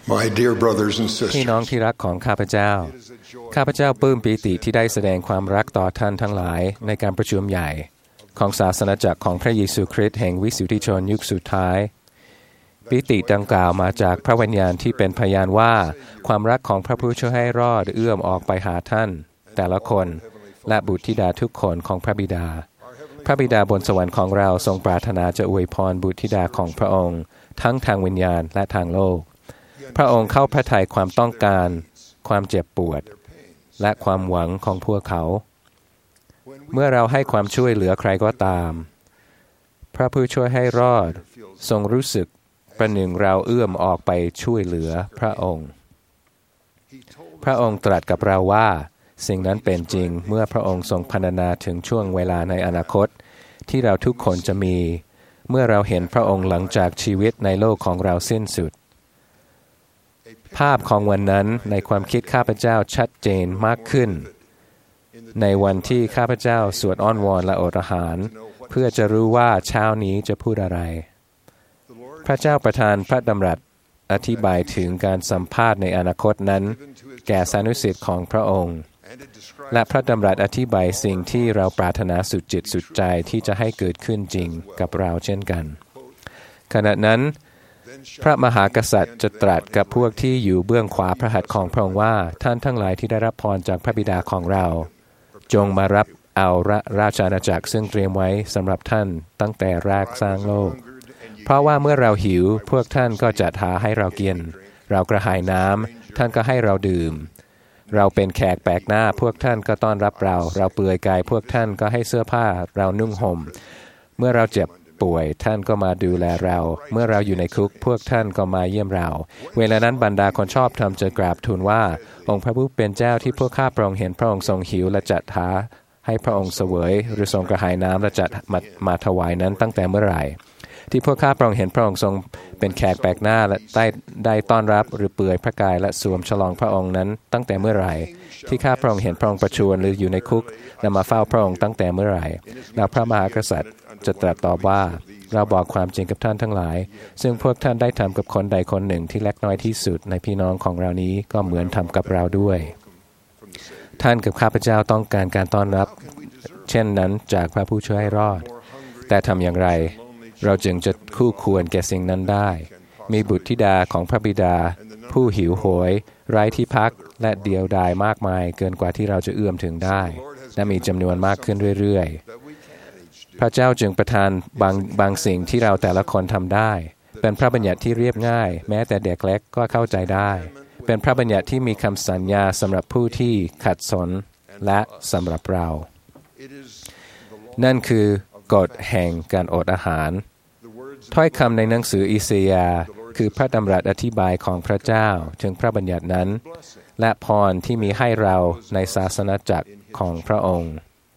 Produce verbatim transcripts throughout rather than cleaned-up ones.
My dear brothers and พี่น้อง sisters, ที่รักของข้าพเจ้าข้าพเจ้าปลื้มปีติที่ได้แสดงความรักต่อท่านทั้งหลายในการประชุมใหญ่ของศาสนาจักรของพระเยซูคริสต์แห่งวิสุทธิชนยุคสุดท้ายปีติดังกล่าวมาจากพระวิญญาณที่เป็นพยานว่าความรักของพระผู้ช่วยให้รอดเอื้อมออกไปหาท่านแต่ละคนและบุตรธิดาทุกคนของพระบิดาพระบิดาบนสวรรค์ของเราทรงปรารถนาจะอวยพรบุตรธิดาของพระองค์ทั้งทางวิญญาณและทางโลกพระองค์เข้าพระทัยความต้องการความเจ็บปวดและความหวังของพวกเขาเมื่อเราให้ความช่วยเหลือใครก็ตามพระผู้ช่วยให้รอดทรงรู้สึกประหนึ่งเราเอื้อมออกไปช่วยเหลือพระองค์พระองค์ตรัสกับเราว่าสิ่งนั้นเป็นจริงเมื่อพระองค์ทรงพรรณนาถึงช่วงเวลาในอนาคตที่เราทุกคนจะมีเมื่อเราเห็นพระองค์หลังจากชีวิตในโลกของเราสิ้นสุดภาพของวันนั้นในความคิดข้าพเจ้าชัดเจนมากขึ้นในวันที่ข้าพเจ้าสวดอ้อนวอนและอดอาหารเพื่อจะรู้ว่าเช้านี้จะพูดอะไรพระเจ้าประทานพระดำรัสอธิบายถึงการสัมภาษณ์ในอนาคตนั้นแก่สานุสิทธิ์ของพระองค์และพระดำรัสอธิบายสิ่งที่เราปรารถนาสุดจิตสุดใจที่จะให้เกิดขึ้นจริงกับเราเช่นกันขณะนั้นพระมหากษัตริย์จะตรัสกับพวกที่อยู่เบื้องขวาพระหัตถ์ของพระองค์ว่าท่านทั้งหลายที่ได้รับพรจากพระบิดาของเราจงมารับเอาราชอาณาจักรซึ่งเตรียมไว้สำหรับท่านตั้งแต่แรกสร้างโลกเพราะว่าเมื่อเราหิวพวกท่านก็จัดหาให้เรากินเรากระหายน้ำท่านก็ให้เราดื่มเราเป็นแขกแปลกหน้าพวกท่านก็ต้อนรับเราเราเปลือยกายพวกท่านก็ให้เสื้อผ้าเรานุ่งห่มเมื่อเราเจ็บป่วยท่านก็มาดูแลเราเมื่อเราอยู่ในคุกพวกท่านก็มาเยี่ยมเราเวลานั้นบรรดาคนชอบธรรมจะกราบทูลว่าองค์พระผู้เป็นเจ้าที่พวกข้าพระองค์เห็นพระองค์ทรงหิวและจัดหาให้พระองค์เสวยหรือทรงกระหายน้ำและจัดมามาถวายนั้นตั้งแต่เมื่อไหร่ที่พวกข้าพระองค์เห็นพระองค์ทรงเป็นแขกแปลกหน้าและได้ได้ต้อนรับหรือเปลือยพระกายและสวมฉลองพระองค์นั้นตั้งแต่เมื่อไหร่ที่ข้าพระองค์เห็นพระองค์ประชวรหรืออยู่ในคุกและมาเฝ้าพระองค์ตั้งแต่เมื่อไหร่แล้วพระมหากษัตริย์จะตรัสตอบว่าเราบอกความจริงกับท่านทั้งหลายซึ่งพวกท่านได้ทำกับคนใดคนหนึ่งที่เล็กน้อยที่สุดในพี่น้องของเรานี้ก็เหมือนทำกับเราด้วยท่านกับข้าพเจ้าต้องการการต้อนรับเช่นนั้นจากพระผู้ช่วยให้รอดแต่ทำอย่างไรเราจึงจะคู่ควรแก่สิ่งนั้นได้มีบุตรธิดาของพระบิดาผู้หิวโหยไร้ที่พักและเดียวดายมากมายเกินกว่าที่เราจะเอื้อมถึงได้และมีจำนวนมากขึ้นเรื่อยๆพระเจ้าจึงประทานบางบางสิ่งที่เราแต่ละคนทำได้เป็นพระบัญญัติที่เรียบง่ายแม้แต่เด็กเล็กก็เข้าใจได้เป็นพระบัญญัติที่มีคำสัญญาสำหรับผู้ที่ขัดสนและสำหรับเรานั่นคือกฎแห่งการอดอาหารถ้อยคำในหนังสืออิสยาห์คือพระดำรัสอธิบายของพระเจ้าถึงพระบัญญัตินั้นและพรที่มีให้เราในศาสนจักรของพระองค์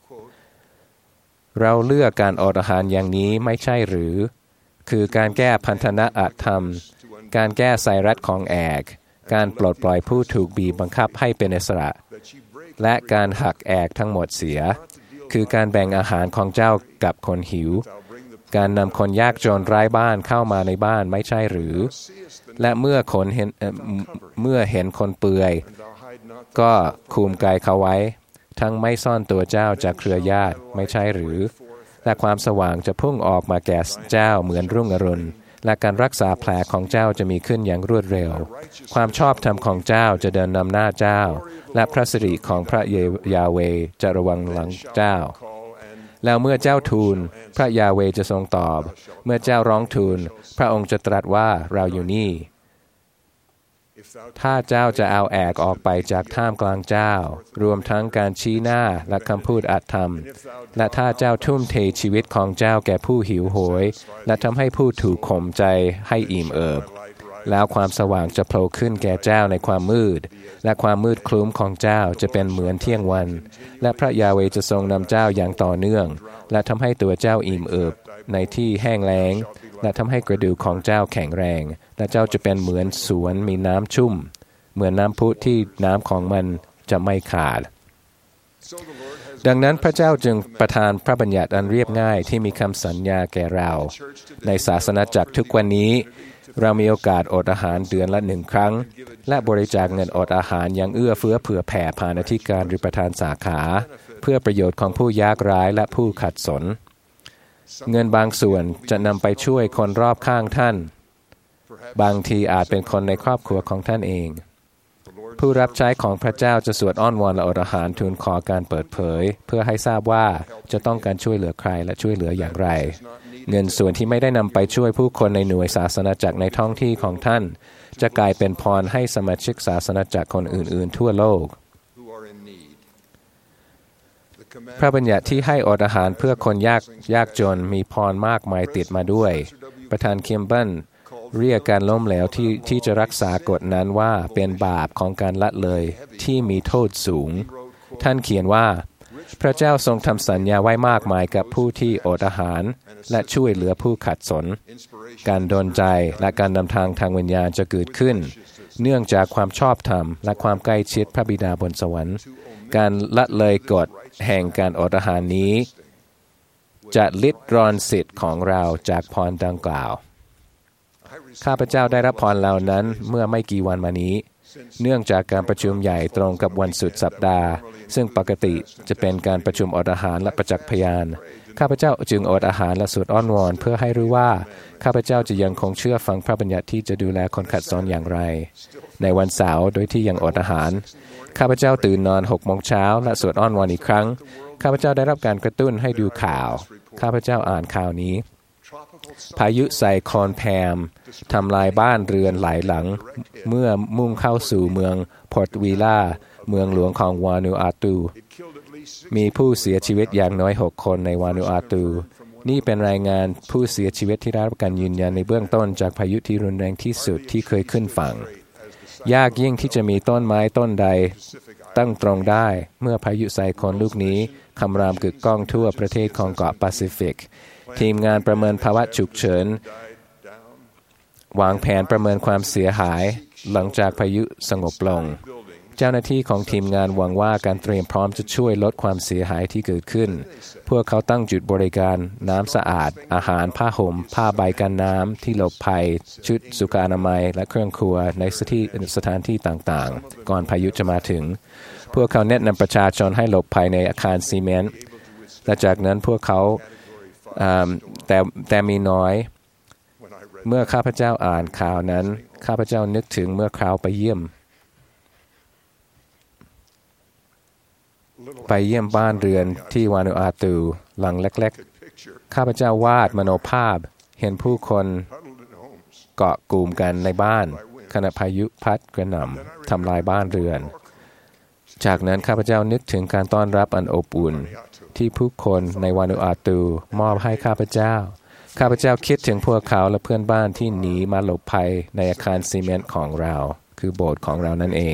เราเลือกการอดอาหารอย่างนี้ไม่ใช่หรือคือการแก้พันธนะอธรรมการแก้ไสรัตของแอกการปลดปล่อยผู้ถูกบีบบังคับให้เป็นอิสระและการหักแอกทั้งหมดเสียคือการแบ่งอาหารของเจ้ากับคนหิวการนำคนยากจนไร้บ้านเข้ามาในบ้านไม่ใช่หรือและเมื่อคนเห็นเมื่อเห็นคนเปลือยก็คุมกายเขาไว้ทั้งไม่ซ่อนตัวเจ้าจากเครือญาติไม่ใช่หรือและความสว่างจะพุ่งออกมาแก่เจ้าเหมือนรุ่งอรุณและการรักษาแผลของเจ้าจะมีขึ้นอย่างรวดเร็วความชอบธรรมของเจ้าจะเดินนำหน้าเจ้าและพระสิริของพระยาเวห์จะระวังหลังเจ้าแล้วเมื่อเจ้าทูลพระยาเวห์จะทรงตอบเมื่อเจ้าร้องทูลพระองค์จะตรัสว่าเราอยู่นี่ถ้าเจ้าจะเอาแอกออกไปจากท่ามกลางเจ้ารวมทั้งการชี้หน้าและคำพูดอาธรรมและถ้าเจ้าทุ่มเทชีวิตของเจ้าแก่ผู้หิวโหยและทำให้ผู้ถูกข่มใจให้อิ่มเอิบแล้วความสว่างจะโผล่ขึ้นแก่เจ้าในความมืดและความมืดคลุ้มของเจ้าจะเป็นเหมือนเที่ยงวันและพระยาเวห์จะทรงนำเจ้าอย่างต่อเนื่องและทำให้ตัวเจ้าอิ่มเอิบในที่แห้งแล้งและทำให้กระดูกของเจ้าแข็งแรงและเจ้าจะเป็นเหมือนสวนมีน้ำชุ่มเหมือนน้ำพุที่น้ำของมันจะไม่ขาดดังนั้นพระเจ้าจึงประทานพระบัญญัติอันเรียบง่ายที่มีคำสัญญาแก่เราในศาสนาจักรทุกวันนี้เรามีโอกาสอดอาหารเดือนละหนึ่งครั้งและบริจาคเงินอดอาหารยังเอื้อเฟื้อเผื่อแผ่ผ่านอธิการหรือประธานสาขาเพื่อประโยชน์ของผู้ยากไร้และผู้ขัดสนเงินบางส่วนจะนำไปช่วยคนรอบข้างท่านบางทีอาจเป็นคนในครอบครัวของท่านเองผู้รับใช้ของพระเจ้าจะสวดอ้อนวอนและอดอาหารทูลขอการเปิดเผยเพื่อให้ทราบว่าจะต้องการช่วยเหลือใครและช่วยเหลืออย่างไรเงินส่วนที่ไม่ได้นำไปช่วยผู้คนในหน่วยศาสนาจักรในท้องที่ของท่านจะกลายเป็นพรให้สมาชิกศาสนาจักรคนอื่นๆทั่วโลกพระบัญญัติที่ให้อดอาหารเพื่อคนยากยากจนมีพรมากมายติดมาด้วยประธานคิมเบิลเรียกการล้มเหลวที่ที่จะรักษากฎนั้นว่าเป็นบาปของการละเลยที่มีโทษสูงท่านเขียนว่าพระเจ้าทรงทำสัญญาไว้มากมายกับผู้ที่อดอาหารและช่วยเหลือผู้ขัดสนการดลใจและการนำทางทางวิญญาณจะเกิดขึ้นเนื่องจากความชอบธรรมและความใกล้ชิดพระบิดาบนสวรรค์การละเลยกฎแห่งการอดอาหารนี้จะลิดรอนสิทธิ์ของเราจากพรดังกล่าวข้าพเจ้าได้รับพรเหล่านั้นเมื่อไม่กี่วันมานี้เนื่องจากการประชุมใหญ่ตรงกับวันสุดสัปดาห์ซึ่งปกติจะเป็นการประชุมอดอาหารและประจักษ์พยานข้าพเจ้าจึงอดอาหารและสวดอ้อนวอนเพื่อให้รู้ว่าข้าพเจ้าจะยังคงเชื่อฟังพระบัญญัติที่จะดูแลคนขัดสนอย่างไรในวันเสาร์โดยที่ยังอดอาหารข้าพเจ้าตื่นนอนหกโมงเช้าและสวดอ้อนวอนอีกครั้งข้าพเจ้าได้รับการกระตุ้นให้ดูข่าวข้าพเจ้าอ่านข่าวนี้พายุไซโคลนแพมทำลายบ้านเรือนหลายหลังเมื่อมุ่งเข้าสู่เมืองพอร์ตวีล่าเมืองหลวงของวานูอาตูมีผู้เสียชีวิตอย่างน้อยหกคนในวานูอาตูนี่เป็นรายงานผู้เสียชีวิตที่ได้รับการยืนยันในเบื้องต้นจากพายุที่รุนแรงที่สุดที่เคยขึ้นฝั่งยากยิ่งที่จะมีต้นไม้ต้นใดตั้งตรงได้เมื่อพายุไซโคลนลูกนี้คำรามกึกก้องทั่วประเทศของเกาะแปซิฟิกทีมงานประเมินภาวะฉุกเฉินวางแผนประเมินความเสียหายหลังจากพายุสงบลงเจ้าหน้าที่ของทีมงานหวังว่าการเตรียมพร้อมจะช่วยลดความเสียหายที่เกิดขึ้นพวกเขาตั้งจุดบริการน้ำสะอาดอาหารผ้าห่มผ้าใบกันน้ำที่หลบภัยชุดสุขอนามัยและเครื่องครัวในสถานที่ต่างๆก่อนพายุจะมาถึงพวกเขาแนะนำประชาชนให้หลบภัยในอาคารซีเมนต์และจากนั้นพวกเขาแต่แต่มีน้อยเมื่อข้าพเจ้าอ่านข่าวนั้นข้าพเจ้านึกถึงเมื่อคราวไปเยี่ยมไปเยี่ยมบ้านเรือนที่วานูอาตูหลังเล็กๆข้าพเจ้าวาดมโนภาพเห็นผู้คนเกาะกลุ่มกันในบ้านขณะพายุพัดกระหน่ำทำลายบ้านเรือนจากนั้นข้าพเจ้านึกถึงการต้อนรับอันอบอุ่นที่ผู้คนในวานูอาตูมอบให้ข้าพเจ้าข้าพเจ้าคิดถึงพวกเขาและเพื่อนบ้านที่หนีมาหลบภัยในอาคารซีเมนต์ของเราคือโบสถ์ของเรานั่นเอง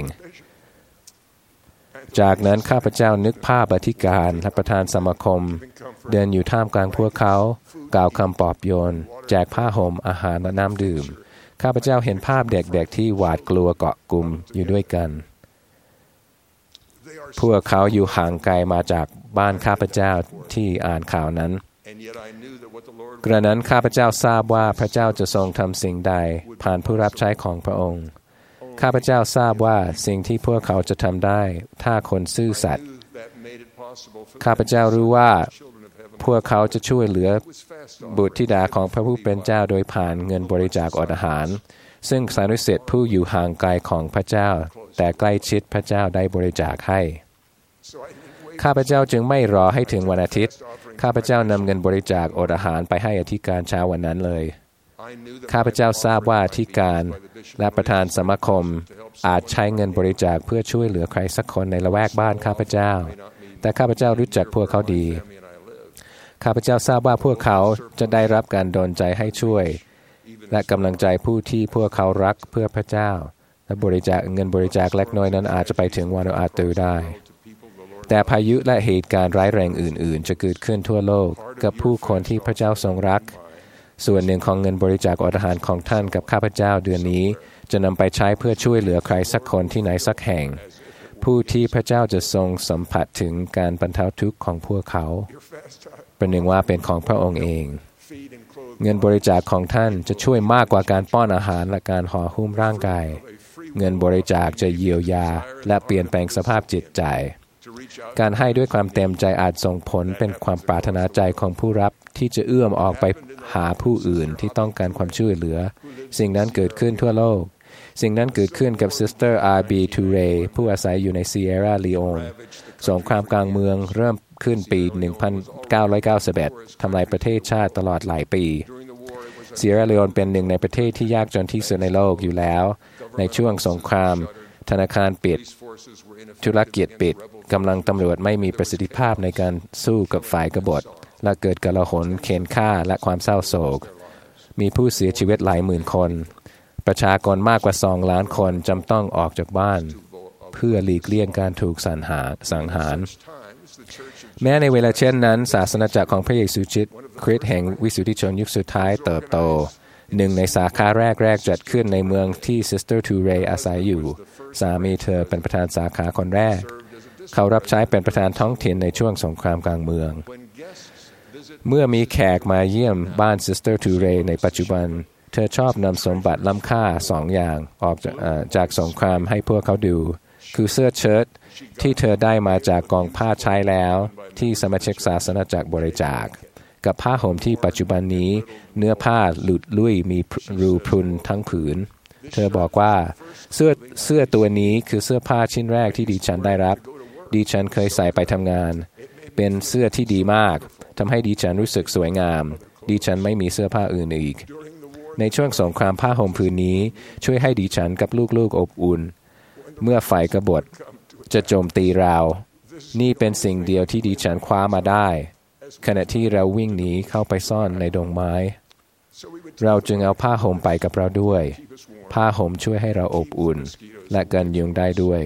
จากนั้นข้าพเจ้านึกภาพอธิการและประธานสมาคมเดินอยู่ท่ามกลางพวกเขากล่าวคำปลอบโยนแจกผ้าห่มอาหารและน้ำดื่มข้าพเจ้าเห็นภาพเด็กๆที่หวาดกลัวเกาะกลุ่มอยู่ด้วยกันพวกเขาอยู่ห่างไกลมาจากบ้านข้าพเจ้าที่อ่านข่าวนั้นกระนั้นข้าพเจ้าทราบว่าพระเจ้าจะทรงทำสิ่งใดผ่านผู้รับใช้ของพระองค์ข้าพเจ้าทราบว่าสิ่งที่พวกเขาจะทำได้ถ้าคนซื่อสัตย์ข้าพเจ้ารู้ว่าพวกเขาจะช่วยเหลือบุตรธิดาของพระผู้เป็นเจ้าโดยผ่านเงินบริจาคอดอาหารซึ่งสานุสิทธิ์ผู้อยู่ห่างไกลของพระเจ้าแต่ใกล้ชิดพระเจ้าได้บริจาคให้ข้าพเจ้าจึงไม่รอให้ถึงวันอาทิตย์ข้าพเจ้านำเงินบริจาคอดอาหารไปให้อธิการเช้าวันนั้นเลยข้าพเจ้าทราบว่าอธิการและประธานสมาคมอาจใช้เงินบริจาคเพื่อช่วยเหลือใครสักคนในละแวกบ้านข้าพเจ้าแต่ข้าพเจ้ารู้จักพวกเขาดีข้าพเจ้าทราบว่าพวกเขาจะได้รับการดลใจให้ช่วยและกำลังใจผู้ที่พวกเขารักเพื่อพระเจ้าและบริจาคเงินบริจาคเล็กน้อยนั้นอาจจะไปถึงวานูอาตูได้แต่พายุและเหตุการณ์ร้ายแรงอื่นๆจะเกิดขึ้นทั่วโลกกับผู้คนที่พระเจ้าทรงรักส่วนหนึ่งของเงินบริจาคอดอาหารของท่านกับข้าพเจ้าเดือนนี้จะนำไปใช้เพื่อช่วยเหลือใครสักคนที่ไหนสักแห่งผู้ที่พระเจ้าจะทรงสัมผัสถึงการบรรเทาทุกข์ของพวกเขาเป็นหนึ่งว่าเป็นของพระองค์เองเงินบริจาคของท่านจะช่วยมากกว่าการป้อนอาหารและการห่อหุ้มร่างกายเงินบริจาคจะเยียวยาและเปลี่ยนแปลงสภาพจิตใจการให้ด้วยความเต็มใจอาจส่งผลเป็นความปรารถนาใจของผู้รับที่จะเอื้อมออกไปหาผู้อื่นที่ต้องการความช่วยเหลือสิ่งนั้นเกิดขึ้นทั่วโลกสิ่งนั้นเกิดขึ้นกับซิสเตอร์ อาร์ บี ทูเรย์ผู้อาศัยอยู่ในซีเอราลีโอนสงครามกลางเมืองเริ่มขึ้นปี หนึ่งพันเก้าร้อยเก้าสิบเอ็ด ทำลายประเทศชาติตลอดหลายปีซีเอราลีโอนเป็นหนึ่งในประเทศที่ยากจนที่สุดในโลกอยู่แล้วในช่วงสงครามธนาคารปิดธุรกิจปิดกำลังตำรวจไม่มีประสิทธิภาพในการสู้กับฝ่ายกบฏและเกิดกลาหลเค้นฆ่าและความเศร้าโศกมีผู้เสียชีวิตหลายหมื่นคนประชากรมากกว่าสองล้านคนจำต้องออกจากบ้านเพื่อหลีกเลี่ยงการถูกสังหารสังหารแม้ในเวลาเช่นนั้นศาสนาจักรของพระเยซูคริสต์แห่งวิสุทธิชนยุคสุดท้ายเติบโตหนึ่งในสาขาแรกๆจัดขึ้นในเมืองที่ซิสเตอร์ทูเรย์อาศัยอยู่สามีเธอเป็นประธานสาขาคนแรกเขารับใช้เป็นประธานท้องถิ่นในช่วงสงครามกลางเมืองเมื่อมีแขกมาเยี่ยมบ้านซิสเตอร์ทูเรย์ในปัจจุบันเธอชอบนำสมบัติล้ำค่าสองอย่างออกจาก, จากสงครามให้พวกเขาดูคือเสื้อเชิ้ตที่เธอได้มาจากกองผ้าใช้แล้วที่สมาชิกศาสนาจักรบริจาคกับผ้าห่มที่ปัจจุบันนี้เนื้อผ้าหลุดลุ่ยมีรูพรุนทั้งผืนเธอบอกว่าเสื้อเสื้อตัวนี้คือเสื้อผ้าชิ้นแรกที่ดิฉันได้รับดิฉันเคยใส่ไปทำงานเป็นเสื้อที่ดีมากทำให้ดิฉันรู้สึกสวยงามดิฉันไม่มีเสื้อผ้าอื่นอีกในช่วงสงครามผ้าห่มผืนนี้ช่วยให้ดิฉันกับลูกๆอบอุ่นเมื่อฝ่ายกบฏจะโจมตีเรานี่เป็นสิ่งเดียวที่ดิฉันคว้ามาได้ขณะที่เราวิ่งหนีเข้าไปซ่อนในดงไม้เราจึงเอาผ้าห่มไปกับเราด้วยผ้าห่มช่วยให้เราอบอุ่นและกันยุงได้ด้วย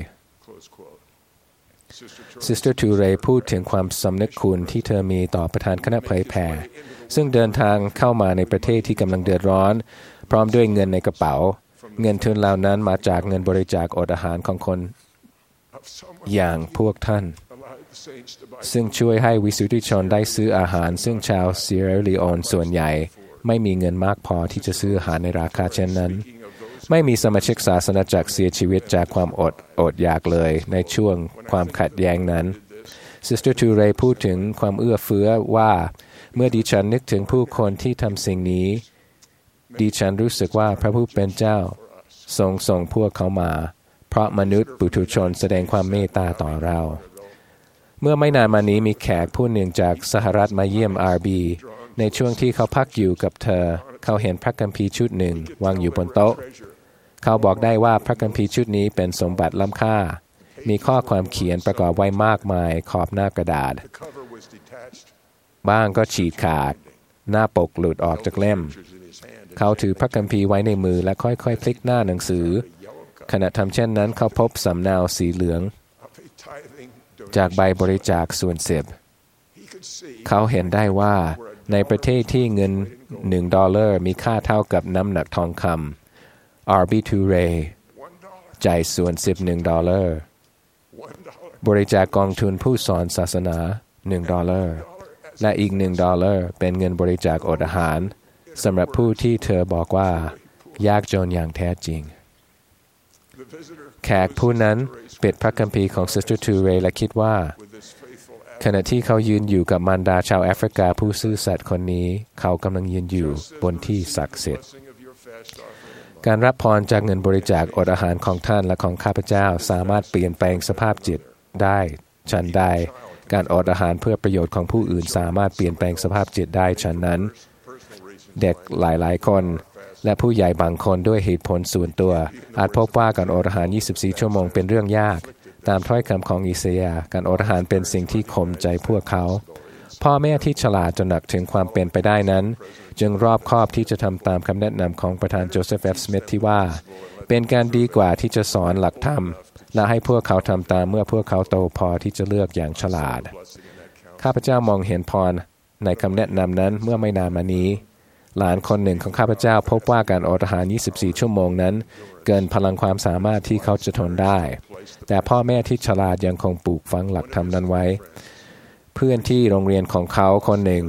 ซิสเตอร์ทูเรย์พูดถึงความสำนึกคุณที่เธอมีต่อประธานคณะเผยแผ่ซึ่งเดินทางเข้ามาในประเทศที่กำลังเดือดร้อนพร้อมด้วยเงินในกระเป๋าเงินทุนเหล่านั้นมาจากเงินบริจาคอดอาหารของคนอย่างพวกท่านซึ่งช่วยให้วิสุทธิชนได้ซื้ออาหารซึ่งชาวซีเอราลีโอนส่วนใหญ่ไม่มีเงินมากพอที่จะซื้ออาหารในราคาเช่นนั้นไม่มีสมาชิกศาสนาจักรเสียชีวิตจากความอดอดอยากเลยในช่วงความขัดแย้งนั้นซิสเตอร์ทูเรย์พูดถึงความเอื้อเฟื้อว่าเมื่อดิฉันนึกถึงผู้คนที่ทำสิ่งนี้ดิฉันรู้สึกว่าพระผู้เป็นเจ้าทรงส่งพวกเขามาเพราะมนุษย์ปุถุชนแสดงความเมตตาต่อเราเมื่อไม่นานมานี้มีแขกผู้หนึ่งจากสหรัฐมาเยี่ยม อาร์ บี ในช่วงที่เขาพักอยู่กับเธอเขาเห็นพระคัมภีร์ชุดหนึ่งวางอยู่บนโต๊ะเขาบอกได้ว่าพระคัมภีร์ชุดนี้เป็นสมบัติล้ำค่ามีข้อความเขียนประกอบไว้มากมายขอบหน้ากระดาษบ้างก็ฉีกขาดหน้าปกหลุดออกจากเล่มเขาถือพระคัมภีร์ไว้ในมือและค่อยๆพลิกหน้าหนังสือขณะทำเช่นนั้นเขาพบสำเนาสีเหลืองจากใบบริจาคส่วนสิบเขาเห็นได้ว่าในประเทศที่เงินหนึ่งดอลลาร์มีค่าเท่ากับน้ำหนักทองคำ อาร์ บี ทูเรย์จ่ายส่วนสิบหนึ่งดอลลาร์บริจาคกองทุนผู้สอนศาสนาหนึ่งดอลลาร์และอีกหนึ่งดอลลาร์เป็นเงินบริจาคอดอาหารสำหรับผู้ที่เธอบอกว่ายากจนอย่างแท้จริงแขกผู้นั้นปิดพระคัมภีร์ของซิสเตอร์ทูเรย์และคิดว่าขณะที่เขายืนอยู่กับมารดาชาวแอฟริกาผู้ซื่อสัตย์คนนี้เขากำลังยืนอยู่บนที่ศักดิ์สิทธิ์การรับพรจากเงินบริจาคอดอาหารของท่านและของข้าพเจ้าสามารถเปลี่ยนแปลงสภาพจิตได้ฉันใดการอดอาหารเพื่อประโยชน์ของผู้อื่นสามารถเปลี่ยนแปลงสภาพจิตได้ฉันนั้นเด็กหลายๆคนและผู้ใหญ่บางคนด้วยเหตุผลส่วนตัวอาจพบว่าการอดอาหารยี่สิบสี่ชั่วโมงเป็นเรื่องยากตามถ้อยคำของอิสยาห์การอดอาหารเป็นสิ่งที่ข่มใจพวกเขาพ่อแม่ที่ฉลาดจนหนักถึงความเป็นไปได้นั้นจึงรอบคอบที่จะทำตามคำแนะนำของประธานโจเซฟ เอฟ สมิธที่ว่าเป็นการดีกว่าที่จะสอนหลักธรรมและให้พวกเขาทำตามเมื่อพวกเขาโตพอที่จะเลือกอย่างฉลาดข้าพเจ้ามองเห็นพรในคำแนะนำนั้นเมื่อไม่นานมานี้หลานคนหนึ่งของข้าพเจ้าพบว่าการอดอาหารยี่สิบสี่ชั่วโมงนั้นเกินพลังความสามารถที่เขาจะทนได้แต่พ่อแม่ที่ฉลาดยังคงปลูกฝังหลักธรรมนั้นไว้เพื่อนที่โรงเรียนของเขาคนหนึ่ง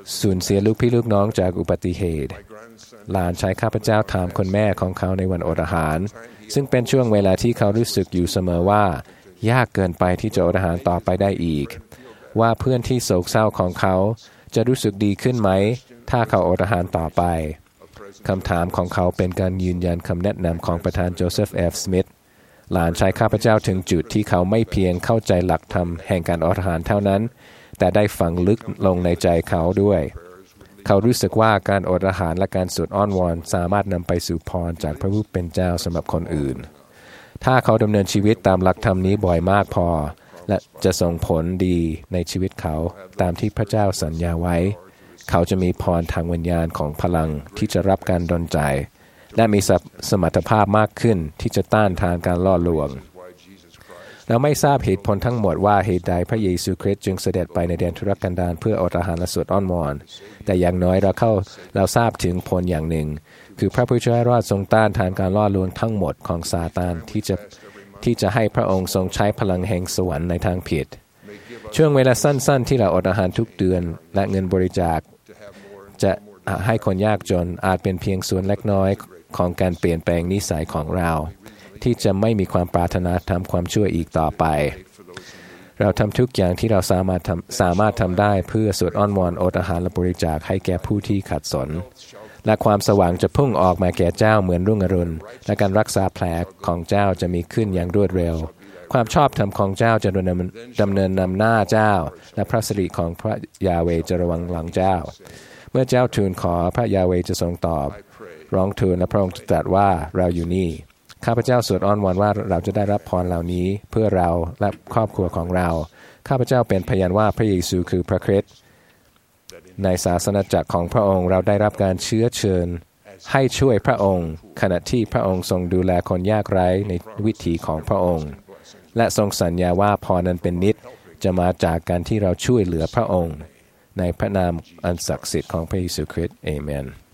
สูญเสียลูกพี่ลูกน้องจากอุบัติเหตุหลานชายข้าพเจ้าถามคุณแม่ของเขาในวันอดอาหารซึ่งเป็นช่วงเวลาที่เขารู้สึกอยู่เสมอว่ายากเกินไปที่จะอดอาหารต่อไปได้อีกว่าเพื่อนที่โศกเศร้าของเขาจะรู้สึกดีขึ้นไหมถ้าเขาอดอาหารต่อไปคำถามของเขาเป็นการยืนยันคำแนะนำของประธานโจเซฟ เอฟ สมิธหลานชายข้าพเจ้าถึงจุดที่เขาไม่เพียงเข้าใจหลักธรรมแห่งการอดอาหารเท่านั้นแต่ได้ฝังลึกลงในใจเขาด้วยเขารู้สึกว่าการอดอาหารและการสวดอ้อนวอนสามารถนำไปสู่พรจากพระผู้เป็นเจ้าสำหรับคนอื่นถ้าเขาดำเนินชีวิตตามหลักธรรมนี้บ่อยมากพอและจะส่งผลดีในชีวิตเขาตามที่พระเจ้าสัญญาไว้เขาจะมีพรทางวิญญาณของพลังที่จะรับการดลใจและมีสมรรถภาพมากขึ้นที่จะต้านทานการล่อลวงเราไม่ทราบเหตุผลทั้งหมดว่าเหตุใดพระเยซูคริสต์จึงเสด็จไปในแดนทุรกันดารเพื่ออดอาหารและสวดอ้อนวอนแต่อย่างน้อยเราเข้าเราทราบถึงผลอย่างหนึ่งคือพระผู้ช่วยรอดทรงต้านทานการล่อลวงทั้งหมดของซาตานที่จะที่จะให้พระองค์ทรงใช้พลังแห่งสวรรค์ในทางผิดช่วงเวลาสั้นๆที่เราอดอาหารทุกเดือนและเงินบริจาคจะให้คนยากจนอาจเป็นเพียงส่วนเล็กน้อยของการเปลี่ยนแปลงนิสัยของเราที่จะไม่มีความปรารถนาทำความชั่วอีกต่อไปเราทำทุกอย่างที่เราสามารถทำสามารถทำได้เพื่อสวดอ้อนวอนอดอาหารและบริจาคให้แก่ผู้ที่ขัดสนและความสว่างจะพุ่งออกมาแก่เจ้าเหมือนรุ่งอรุณและการรักษาแผลของเจ้าจะมีขึ้นอย่างรวดเร็วความชอบธรรมของเจ้าจะดำเนินดำเนินนำหน้าเจ้าและพระสิริของพระยาเวห์จะระวังหลังเจ้าเมื่อเจ้าทูลขอพระยาเวห์จะทรงตอบร้องทูลและพระองค์ตรัสว่าเราอยู่นี่ข้าพเจ้าสวดอ้อนวอนว่าเราจะได้รับพรเหล่านี้เพื่อเราและครอบครัวของเราข้าพเจ้าเป็นพยานว่าพระเยซูคือพระคริสต์ในศาสนาจักรของพระองค์เราได้รับการเชื้อเชิญให้ช่วยพระองค์ขณะที่พระองค์ทรงดูแลคนยากไร้ในวิถีของพระองค์และทรงสัญญาว่าพรนั้นเป็นนิจจะมาจากการที่เราช่วยเหลือพระองค์ในพระนามอันศักดิ์สิทธิ์ของพระเยซูคริสต์อาเมน